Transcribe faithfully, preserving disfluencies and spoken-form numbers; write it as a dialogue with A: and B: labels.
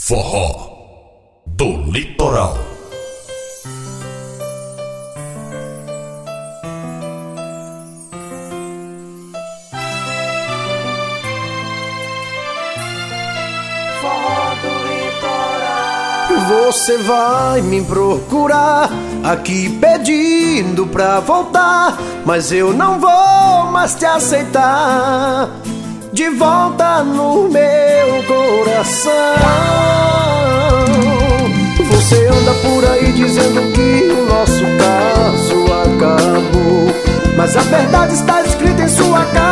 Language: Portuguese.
A: Forró do Litoral.
B: Forró do Litoral.
C: Você vai me procurar aqui pedindo pra voltar, mas eu não vou mais te aceitar de volta no meu coração. Você anda por aí dizendo que o nosso caso acabou, mas a verdade está escrita em sua cara.